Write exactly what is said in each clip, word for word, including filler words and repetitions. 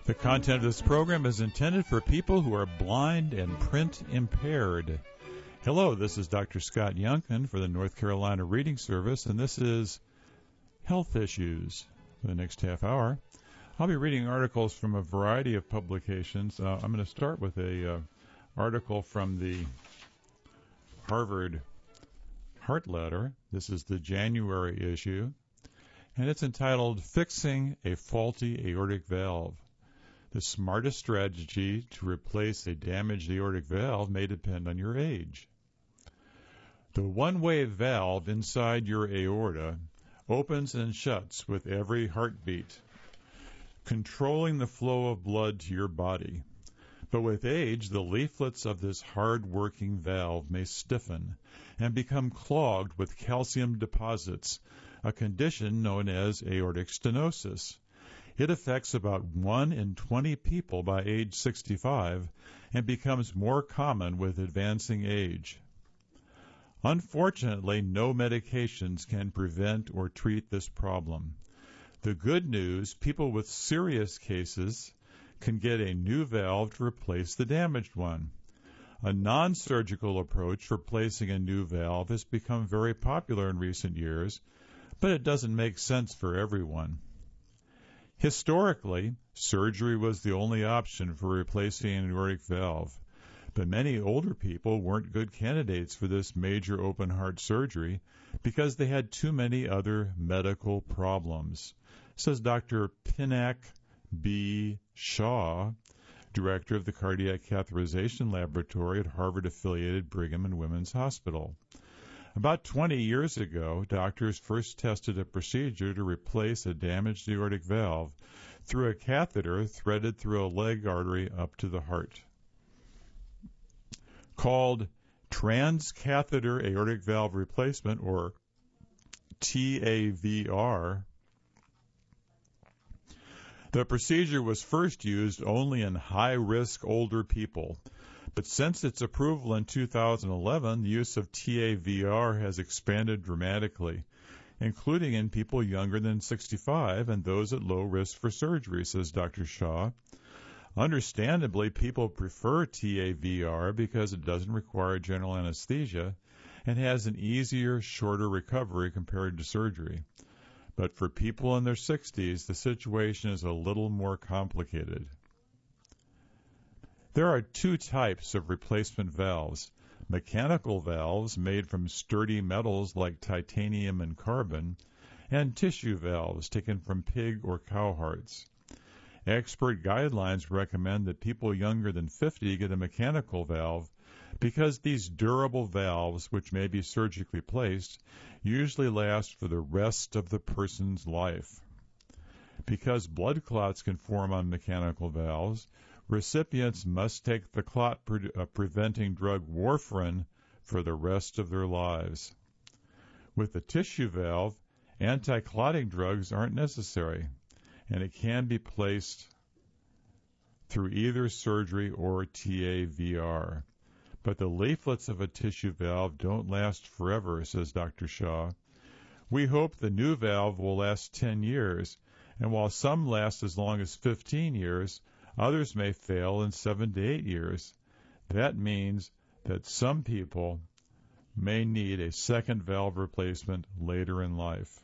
The content of this program is intended for people who are blind and print impaired. Hello, this is Doctor Scott Youngkin for the North Carolina Reading Service, and this is Health Issues for the next half hour. I'll be reading articles from a variety of publications. Uh, I'm going to start with a uh, article from the Harvard Heart Letter. This is the January issue, and it's entitled Fixing a Faulty Aortic Valve. The smartest strategy to replace a damaged aortic valve may depend on your age. The one-way valve inside your aorta opens and shuts with every heartbeat, controlling the flow of blood to your body. But with age, the leaflets of this hard-working valve may stiffen and become clogged with calcium deposits, a condition known as aortic stenosis. It affects about one in twenty people by age sixty-five and becomes more common with advancing age. Unfortunately, no medications can prevent or treat this problem. The good news, people with serious cases can get a new valve to replace the damaged one. A non-surgical approach for placing a new valve has become very popular in recent years, but it doesn't make sense for everyone. Historically, surgery was the only option for replacing an aortic valve, but many older people weren't good candidates for this major open-heart surgery because they had too many other medical problems, says Doctor Pinak B. Shaw, director of the Cardiac Catheterization Laboratory at Harvard-affiliated Brigham and Women's Hospital. About twenty years ago, doctors first tested a procedure to replace a damaged aortic valve through a catheter threaded through a leg artery up to the heart. Called transcatheter aortic valve replacement, or T A V R, the procedure was first used only in high-risk older people. But since its approval in two thousand eleven, the use of T A V R has expanded dramatically, including in people younger than sixty-five and those at low risk for surgery, says Doctor Shaw. Understandably, people prefer T A V R because it doesn't require general anesthesia and has an easier, shorter recovery compared to surgery. But for people in their sixties, the situation is a little more complicated. There are two types of replacement valves: mechanical valves made from sturdy metals like titanium and carbon, and tissue valves taken from pig or cow hearts. Expert guidelines recommend that people younger than fifty get a mechanical valve because these durable valves, which may be surgically placed, usually last for the rest of the person's life. Because blood clots can form on mechanical valves, recipients must take the clot-preventing drug warfarin for the rest of their lives. With the tissue valve, anti-clotting drugs aren't necessary, and it can be placed through either surgery or T A V R. But the leaflets of a tissue valve don't last forever, says Doctor Shaw. We hope the new valve will last ten years, and while some last as long as fifteen years, others may fail in seven to eight years. That means that some people may need a second valve replacement later in life.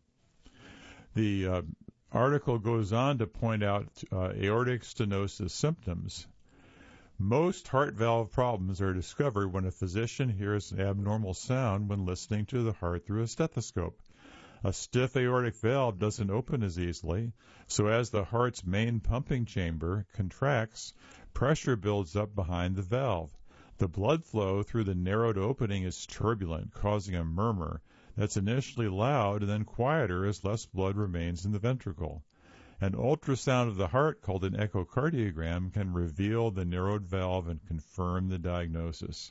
The uh, article goes on to point out uh, aortic stenosis symptoms. Most heart valve problems are discovered when a physician hears an abnormal sound when listening to the heart through a stethoscope. A stiff aortic valve doesn't open as easily, so as the heart's main pumping chamber contracts, pressure builds up behind the valve. The blood flow through the narrowed opening is turbulent, causing a murmur that's initially loud and then quieter as less blood remains in the ventricle. An ultrasound of the heart, called an echocardiogram, can reveal the narrowed valve and confirm the diagnosis.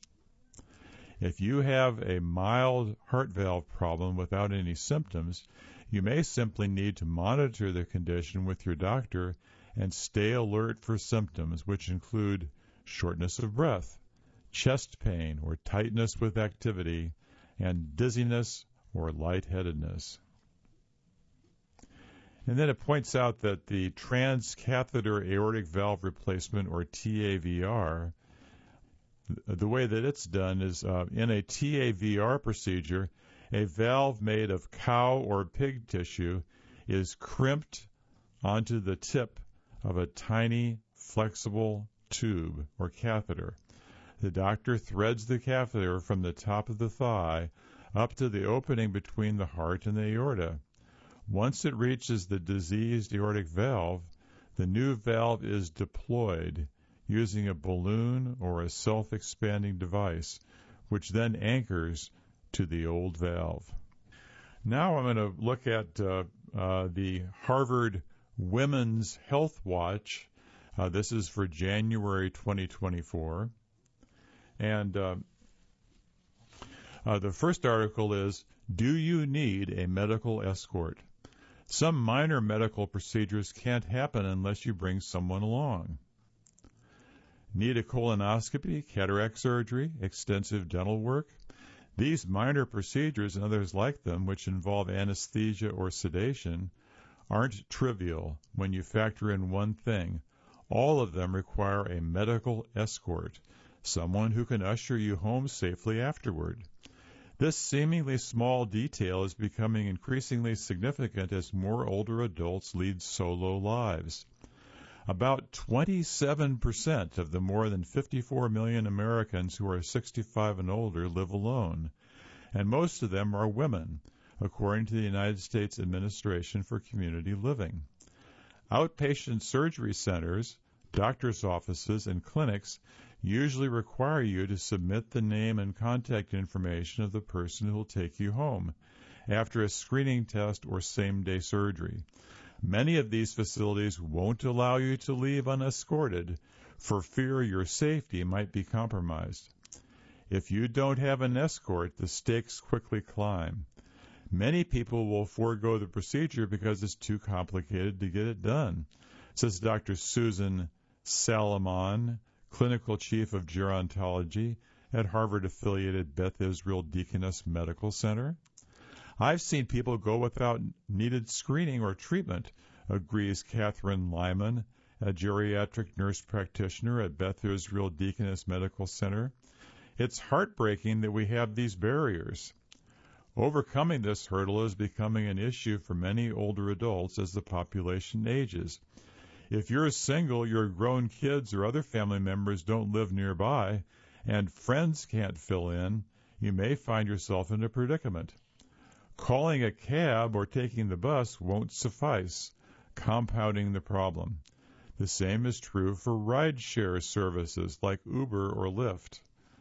If you have a mild heart valve problem without any symptoms, you may simply need to monitor the condition with your doctor and stay alert for symptoms, which include shortness of breath, chest pain or tightness with activity, and dizziness or lightheadedness. And then it points out that the transcatheter aortic valve replacement, or T A V R, the way that it's done is uh, in a T A V R procedure, a valve made of cow or pig tissue is crimped onto the tip of a tiny flexible tube or catheter. The doctor threads the catheter from the top of the thigh up to the opening between the heart and the aorta. Once it reaches the diseased aortic valve, the new valve is deployed using a balloon or a self-expanding device, which then anchors to the old valve. Now I'm going to look at uh, uh, the Harvard Women's Health Watch. Uh, this is for January twenty twenty-four. And uh, uh, the first article is, do you need a medical escort? Some minor medical procedures can't happen unless you bring someone along. Need a colonoscopy, cataract surgery, extensive dental work? These minor procedures and others like them, which involve anesthesia or sedation, aren't trivial when you factor in one thing. All of them require a medical escort, someone who can usher you home safely afterward. This seemingly small detail is becoming increasingly significant as more older adults lead solo lives. About twenty-seven percent of the more than fifty-four million Americans who are sixty-five and older live alone, and most of them are women, according to the United States Administration for Community Living. Outpatient surgery centers, doctors' offices, and clinics usually require you to submit the name and contact information of the person who will take you home after a screening test or same-day surgery. Many of these facilities won't allow you to leave unescorted for fear your safety might be compromised. If you don't have an escort, the stakes quickly climb. Many people will forego the procedure because it's too complicated to get it done, says Doctor Susan Salomon, clinical chief of gerontology at Harvard-affiliated Beth Israel Deaconess Medical Center. I've seen people go without needed screening or treatment, agrees Catherine Lyman, a geriatric nurse practitioner at Beth Israel Deaconess Medical Center. It's heartbreaking that we have these barriers. Overcoming this hurdle is becoming an issue for many older adults as the population ages. If you're single, your grown kids or other family members don't live nearby, and friends can't fill in, you may find yourself in a predicament. Calling a cab or taking the bus won't suffice, compounding the problem. The same is true for rideshare services like Uber or Lyft.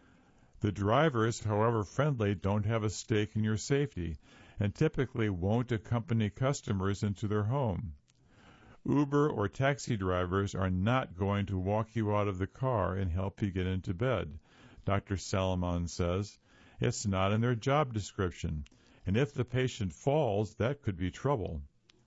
The drivers, however friendly, don't have a stake in your safety and typically won't accompany customers into their home. Uber or taxi drivers are not going to walk you out of the car and help you get into bed, Doctor Salomon says. It's not in their job description, and if the patient falls, that could be trouble.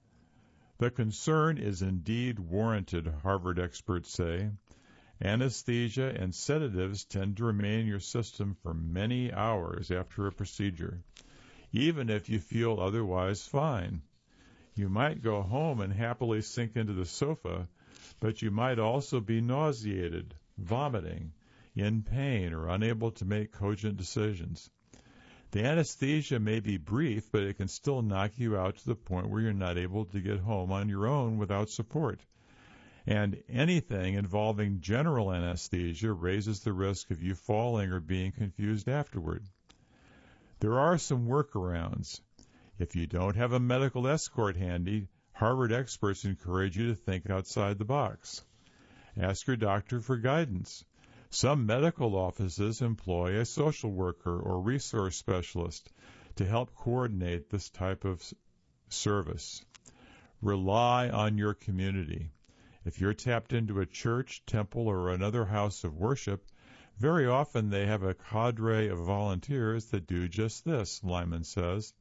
The concern is indeed warranted, Harvard experts say. Anesthesia and sedatives tend to remain in your system for many hours after a procedure, even if you feel otherwise fine. You might go home and happily sink into the sofa, but you might also be nauseated, vomiting, in pain, or unable to make cogent decisions. The anesthesia may be brief, but it can still knock you out to the point where you're not able to get home on your own without support. And anything involving general anesthesia raises the risk of you falling or being confused afterward. There are some workarounds. If you don't have a medical escort handy, Harvard experts encourage you to think outside the box. Ask your doctor for guidance. Some medical offices employ a social worker or resource specialist to help coordinate this type of service. Rely on your community. If you're tapped into a church, temple, or another house of worship, very often they have a cadre of volunteers that do just this, Lyman says.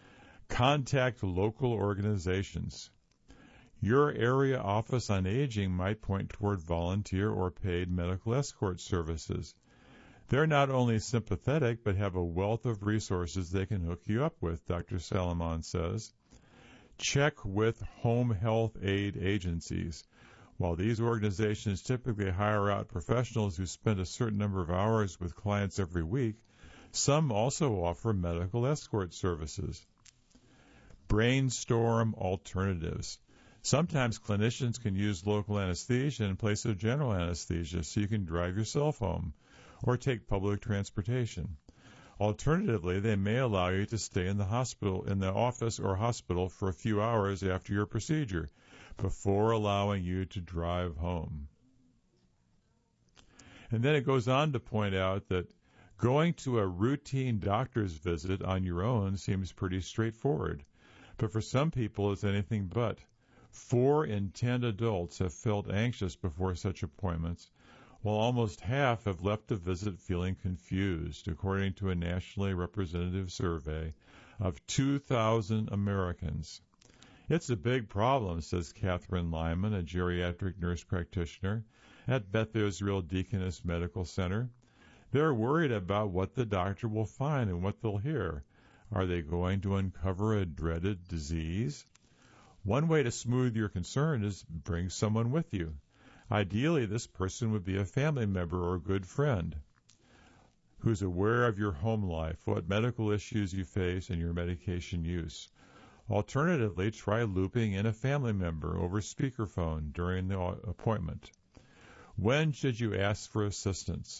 Contact local organizations. Your area office on aging might point toward volunteer or paid medical escort services. They're not only sympathetic, but have a wealth of resources they can hook you up with, Doctor Salomon says. Check with home health aid agencies. While these organizations typically hire out professionals who spend a certain number of hours with clients every week, some also offer medical escort services. Brainstorm alternatives. Sometimes clinicians can use local anesthesia in place of general anesthesia, so you can drive yourself home or take public transportation. Alternatively, they may allow you to stay in the hospital, in the office or hospital for a few hours after your procedure before allowing you to drive home. And then it goes on to point out that going to a routine doctor's visit on your own seems pretty straightforward, but for some people it's anything but. Four in ten adults have felt anxious before such appointments, while almost half have left the visit feeling confused, according to a nationally representative survey of two thousand Americans. It's a big problem, says Catherine Lyman, a geriatric nurse practitioner at Beth Israel Deaconess Medical Center. They're worried about what the doctor will find and what they'll hear. Are they going to uncover a dreaded disease? One way to smooth your concern is bring someone with you. Ideally, this person would be a family member or a good friend who's aware of your home life, what medical issues you face, and your medication use. Alternatively, try looping in a family member over speakerphone during the appointment. When should you ask for assistance?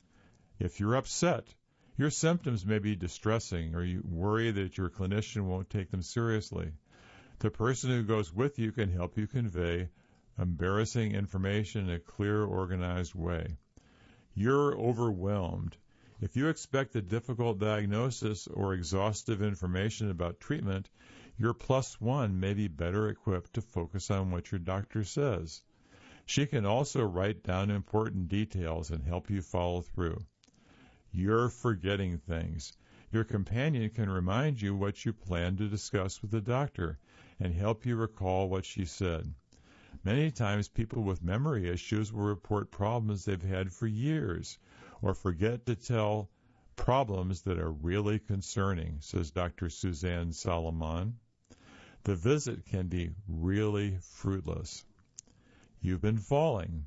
If you're upset, your symptoms may be distressing, or you worry that your clinician won't take them seriously. The person who goes with you can help you convey embarrassing information in a clear, organized way. You're overwhelmed. If you expect a difficult diagnosis or exhaustive information about treatment, your plus one may be better equipped to focus on what your doctor says. She can also write down important details and help you follow through. You're forgetting things. Your companion can remind you what you plan to discuss with the doctor and help you recall what she said. Many times people with memory issues will report problems they've had for years or forget to tell problems that are really concerning, says Doctor Suzanne Solomon. The visit can be really fruitless. You've been falling.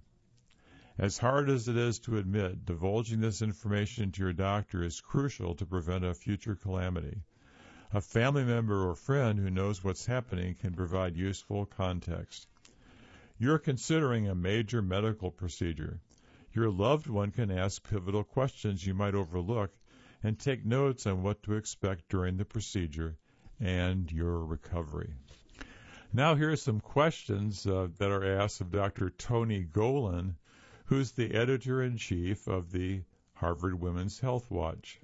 As hard as it is to admit, divulging this information to your doctor is crucial to prevent a future calamity. A family member or friend who knows what's happening can provide useful context. You're considering a major medical procedure. Your loved one can ask pivotal questions you might overlook and take notes on what to expect during the procedure and your recovery. Now here are some questions uh, that are asked of Doctor Tony Golan, who's the editor-in-chief of the Harvard Women's Health Watch.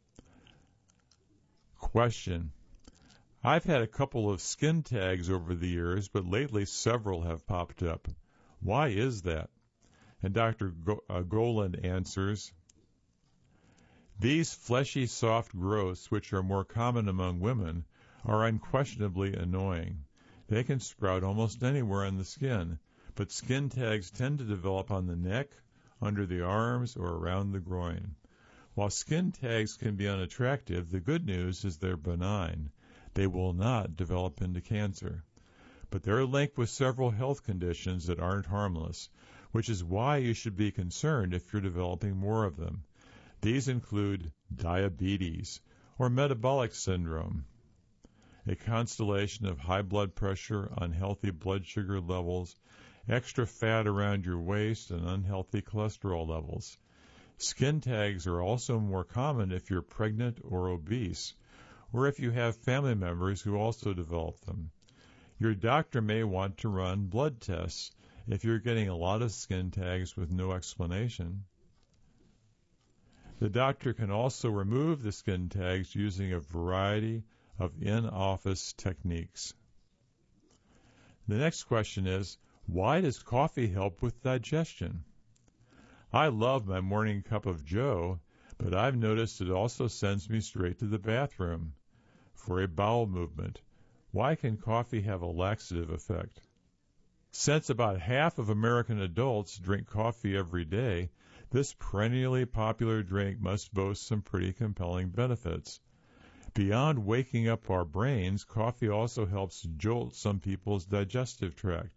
Question. I've had a couple of skin tags over the years, but lately several have popped up. Why is that? And Doctor Go- uh, Golan answers, these fleshy soft growths, which are more common among women, are unquestionably annoying. They can sprout almost anywhere on the skin, but skin tags tend to develop on the neck, under the arms, or around the groin. While skin tags can be unattractive, the good news is they're benign. They will not develop into cancer. But they're linked with several health conditions that aren't harmless, which is why you should be concerned if you're developing more of them. These include diabetes or metabolic syndrome, a constellation of high blood pressure, unhealthy blood sugar levels, extra fat around your waist, and unhealthy cholesterol levels. Skin tags are also more common if you're pregnant or obese, or if you have family members who also develop them. Your doctor may want to run blood tests if you're getting a lot of skin tags with no explanation. The doctor can also remove the skin tags using a variety of in-office techniques. The next question is, why does coffee help with digestion? I love my morning cup of joe, but I've noticed it also sends me straight to the bathroom for a bowel movement. Why can coffee have a laxative effect? Since about half of American adults drink coffee every day, this perennially popular drink must boast some pretty compelling benefits. Beyond waking up our brains, coffee also helps jolt some people's digestive tract.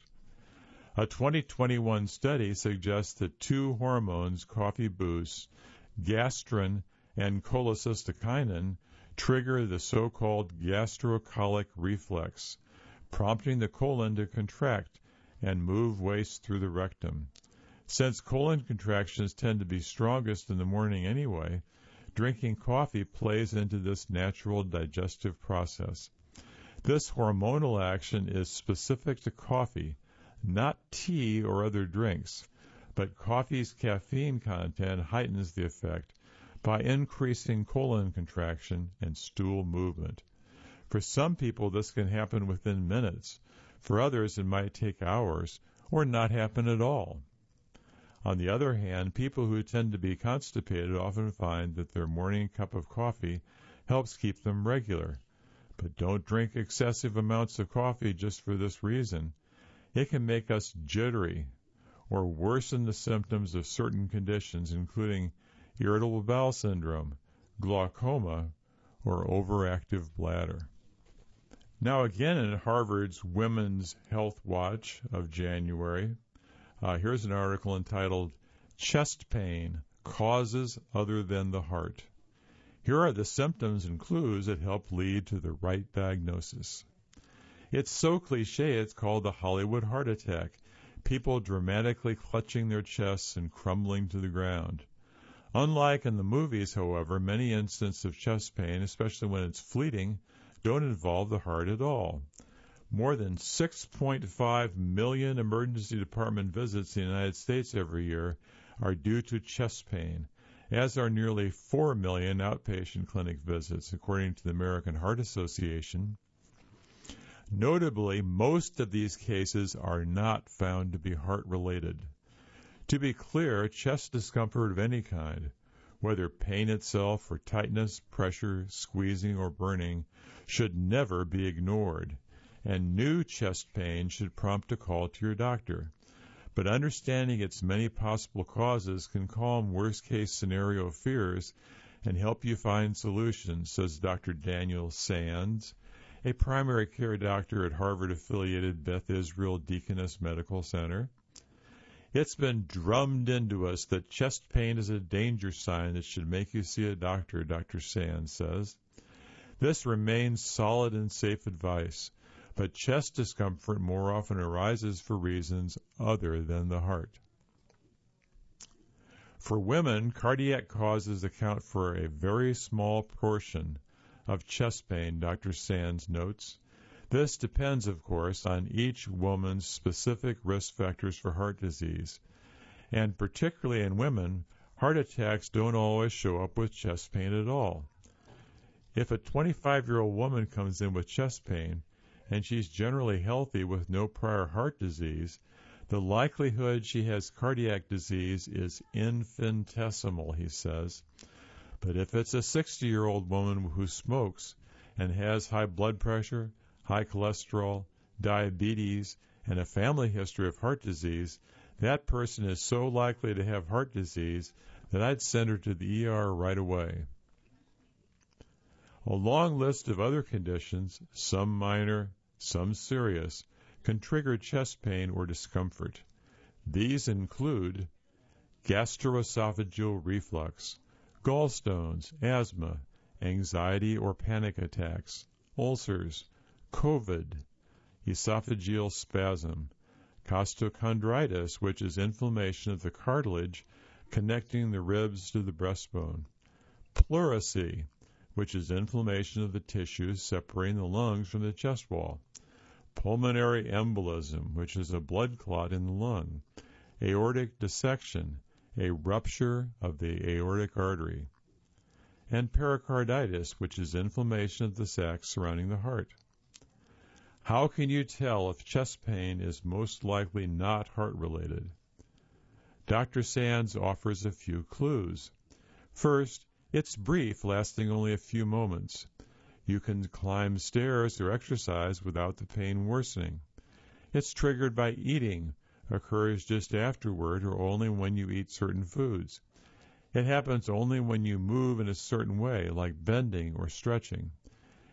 A twenty twenty-one study suggests that two hormones coffee boosts, gastrin and cholecystokinin, trigger the so-called gastrocolic reflex, prompting the colon to contract and move waste through the rectum. Since colon contractions tend to be strongest in the morning anyway, drinking coffee plays into this natural digestive process. This hormonal action is specific to coffee, not tea or other drinks, but coffee's caffeine content heightens the effect by increasing colon contraction and stool movement. For some people, this can happen within minutes. For others, it might take hours or not happen at all. On the other hand, people who tend to be constipated often find that their morning cup of coffee helps keep them regular. But don't drink excessive amounts of coffee just for this reason. It can make us jittery or worsen the symptoms of certain conditions, including irritable bowel syndrome, glaucoma, or overactive bladder. Now again in Harvard's Women's Health Watch of January, uh, here's an article entitled Chest Pain, Causes Other Than the Heart. Here are the symptoms and clues that help lead to the right diagnosis. It's so cliche it's called the Hollywood heart attack, people dramatically clutching their chests and crumbling to the ground. Unlike in the movies, however, many instances of chest pain, especially when it's fleeting, don't involve the heart at all. More than six point five million emergency department visits in the United States every year are due to chest pain, as are nearly four million outpatient clinic visits, according to the American Heart Association. Notably, most of these cases are not found to be heart-related. To be clear, chest discomfort of any kind, whether pain itself or tightness, pressure, squeezing, or burning, should never be ignored, and new chest pain should prompt a call to your doctor. But understanding its many possible causes can calm worst-case scenario fears and help you find solutions, says Doctor Daniel Sands, a primary care doctor at Harvard-affiliated Beth Israel Deaconess Medical Center. It's been drummed into us that chest pain is a danger sign that should make you see a doctor, Doctor Sands says. This remains solid and safe advice, but chest discomfort more often arises for reasons other than the heart. For women, cardiac causes account for a very small portion of chest pain, Doctor Sands notes. This depends, of course, on each woman's specific risk factors for heart disease. And particularly in women, heart attacks don't always show up with chest pain at all. If a twenty-five-year-old woman comes in with chest pain, and she's generally healthy with no prior heart disease, the likelihood she has cardiac disease is infinitesimal, he says. But if it's a sixty-year-old woman who smokes and has high blood pressure, high cholesterol, diabetes, and a family history of heart disease, that person is so likely to have heart disease that I'd send her to the E R right away. A long list of other conditions, some minor, some serious, can trigger chest pain or discomfort. These include gastroesophageal reflux, gallstones, asthma, anxiety or panic attacks, ulcers, COVID, esophageal spasm, costochondritis, which is inflammation of the cartilage connecting the ribs to the breastbone, pleurisy, which is inflammation of the tissues separating the lungs from the chest wall, pulmonary embolism, which is a blood clot in the lung, aortic dissection, a rupture of the aortic artery, and pericarditis, which is inflammation of the sac surrounding the heart. How can you tell if chest pain is most likely not heart-related? Doctor Sands offers a few clues. First, it's brief, lasting only a few moments. You can climb stairs or exercise without the pain worsening. It's triggered by eating, occurs just afterward or only when you eat certain foods. It happens only when you move in a certain way, like bending or stretching.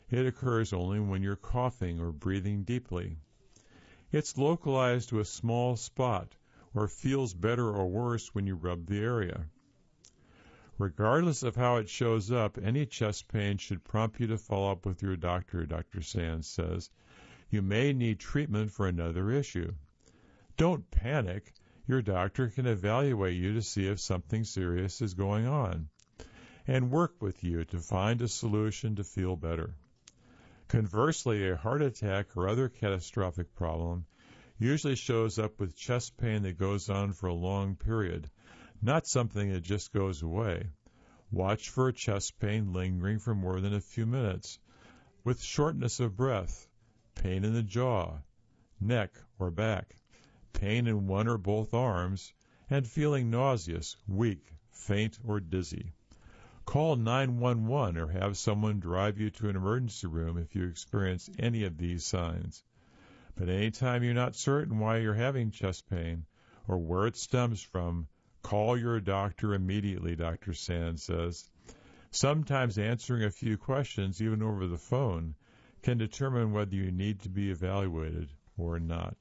It occurs only when you're coughing or breathing deeply. It's localized to a small spot or feels better or worse when you rub the area. Regardless of how it shows up, any chest pain should prompt you to follow up with your doctor, Doctor Sands says. You may need treatment for another issue. Don't panic. Your doctor can evaluate you to see if something serious is going on and work with you to find a solution to feel better. Conversely, a heart attack or other catastrophic problem usually shows up with chest pain that goes on for a long period, not something that just goes away. Watch for a chest pain lingering for more than a few minutes, with shortness of breath, pain in the jaw, neck, or back, pain in one or both arms, and feeling nauseous, weak, faint, or dizzy. Call nine one one or have someone drive you to an emergency room if you experience any of these signs. But anytime you're not certain why you're having chest pain or where it stems from, call your doctor immediately, Doctor Sands says. Sometimes answering a few questions, even over the phone, can determine whether you need to be evaluated or not.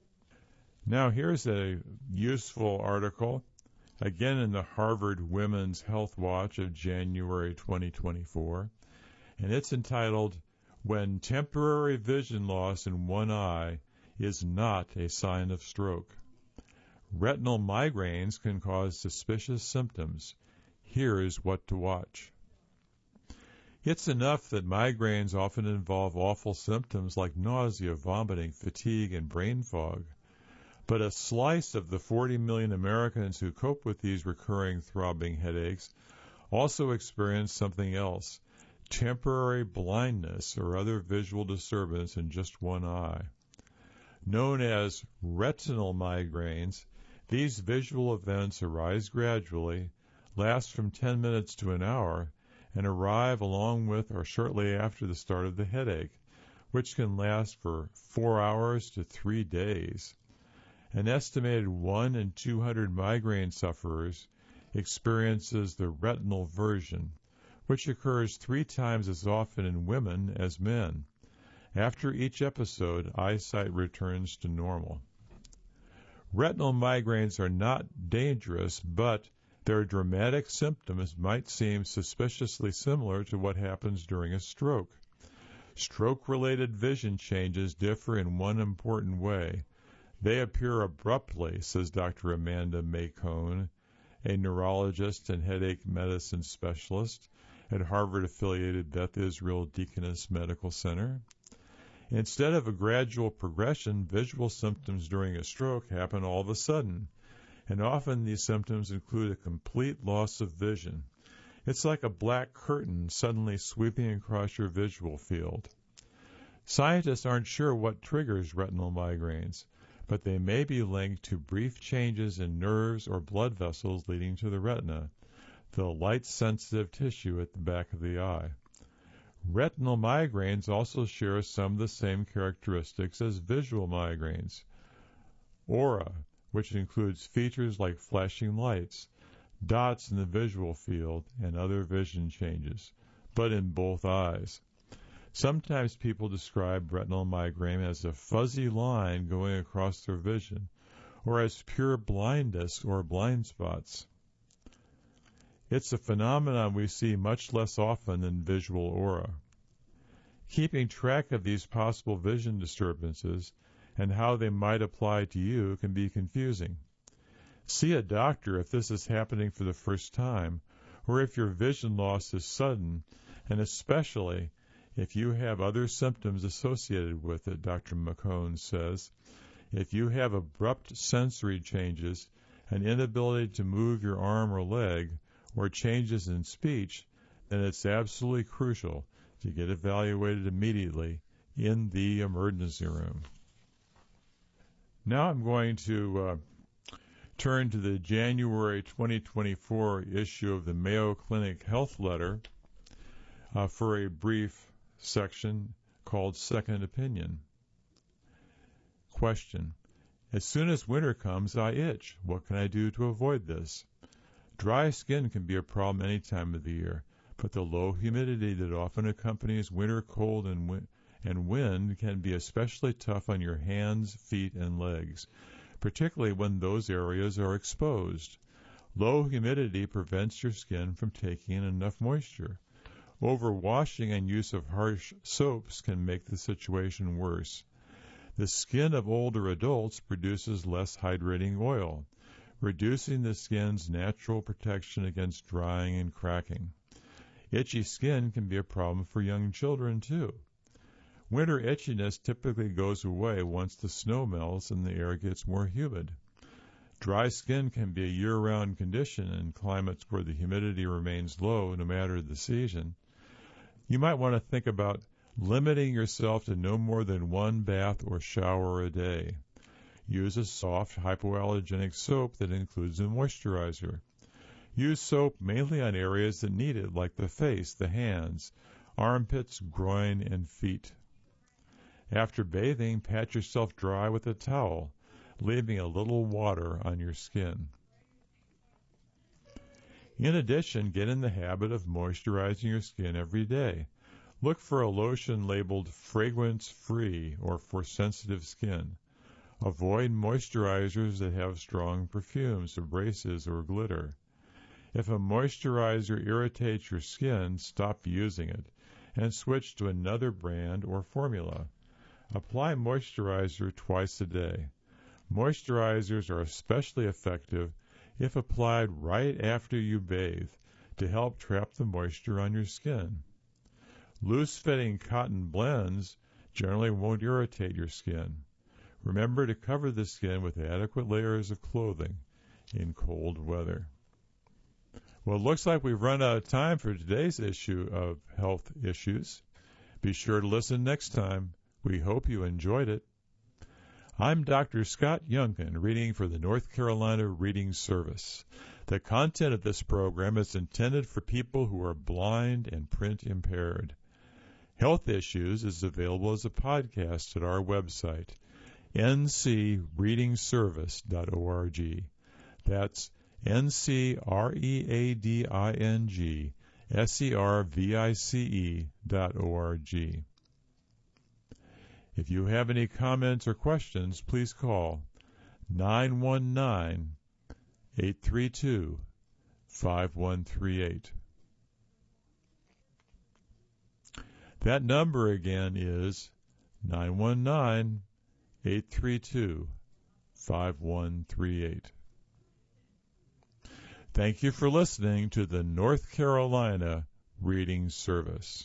Now here's a useful article, again in the Harvard Women's Health Watch of January twenty twenty-four, and it's entitled, When Temporary Vision Loss in One Eye is Not a Sign of Stroke. Retinal migraines can cause suspicious symptoms. Here is what to watch. It's enough that migraines often involve awful symptoms like nausea, vomiting, fatigue, and brain fog. But a slice of the forty million Americans who cope with these recurring throbbing headaches also experience something else, temporary blindness or other visual disturbance in just one eye. Known as retinal migraines, these visual events arise gradually, last from ten minutes to an hour, and arrive along with or shortly after the start of the headache, which can last for four hours to three days. An estimated one in two hundred migraine sufferers experiences the retinal version, which occurs three times as often in women as men. After each episode, eyesight returns to normal. Retinal migraines are not dangerous, but their dramatic symptoms might seem suspiciously similar to what happens during a stroke. Stroke-related vision changes differ in one important way. They appear abruptly, says Doctor Amanda May-Cohn, a neurologist and headache medicine specialist at Harvard-affiliated Beth Israel Deaconess Medical Center. Instead of a gradual progression, visual symptoms during a stroke happen all of a sudden, and often these symptoms include a complete loss of vision. It's like a black curtain suddenly sweeping across your visual field. Scientists aren't sure what triggers retinal migraines, but they may be linked to brief changes in nerves or blood vessels leading to the retina, the light-sensitive tissue at the back of the eye. Retinal migraines also share some of the same characteristics as visual migraines. Aura, which includes features like flashing lights, dots in the visual field, and other vision changes, but in both eyes. Sometimes people describe retinal migraine as a fuzzy line going across their vision, or as pure blindness or blind spots. It's a phenomenon we see much less often than visual aura. Keeping track of these possible vision disturbances and how they might apply to you can be confusing. See a doctor if this is happening for the first time, or if your vision loss is sudden, and especially if you have other symptoms associated with it, Doctor McCone says. If you have abrupt sensory changes, an inability to move your arm or leg, or changes in speech, then it's absolutely crucial to get evaluated immediately in the emergency room. Now I'm going to uh, turn to the January twenty twenty-four issue of the Mayo Clinic Health Letter uh, for a brief section called Second Opinion. Question. As soon as winter comes, I itch. What can I do to avoid this? Dry skin can be a problem any time of the year, but the low humidity that often accompanies winter cold and, wi- and wind can be especially tough on your hands, feet, and legs, particularly when those areas are exposed. Low humidity prevents your skin from taking in enough moisture. Overwashing and use of harsh soaps can make the situation worse. The skin of older adults produces less hydrating oil, reducing the skin's natural protection against drying and cracking. Itchy skin can be a problem for young children, too. Winter itchiness typically goes away once the snow melts and the air gets more humid. Dry skin can be a year-round condition in climates where the humidity remains low no matter the season. You might want to think about limiting yourself to no more than one bath or shower a day. Use a soft, hypoallergenic soap that includes a moisturizer. Use soap mainly on areas that need it, like the face, the hands, armpits, groin, and feet. After bathing, pat yourself dry with a towel, leaving a little water on your skin. In addition, get in the habit of moisturizing your skin every day. Look for a lotion labeled fragrance-free or for sensitive skin. Avoid moisturizers that have strong perfumes, abrasives, or glitter. If a moisturizer irritates your skin, stop using it and switch to another brand or formula. Apply moisturizer twice a day. Moisturizers are especially effective if applied right after you bathe to help trap the moisture on your skin. Loose-fitting cotton blends generally won't irritate your skin. Remember to cover the skin with adequate layers of clothing in cold weather. Well, it looks like we've run out of time for today's issue of health issues. Be sure to listen next time. We hope you enjoyed it. I'm Doctor Scott Youngkin, reading for the North Carolina Reading Service. The content of this program is intended for people who are blind and print impaired. Health Issues is available as a podcast at our website, n c reading service dot org. That's N C R E A D I N G S E R V I C E dot O R G. If you have any comments or questions, please call nine one nine, eight three two, five one three eight. That number again is nine one nine, eight three two, five one three eight. Thank you for listening to the North Carolina Reading Service.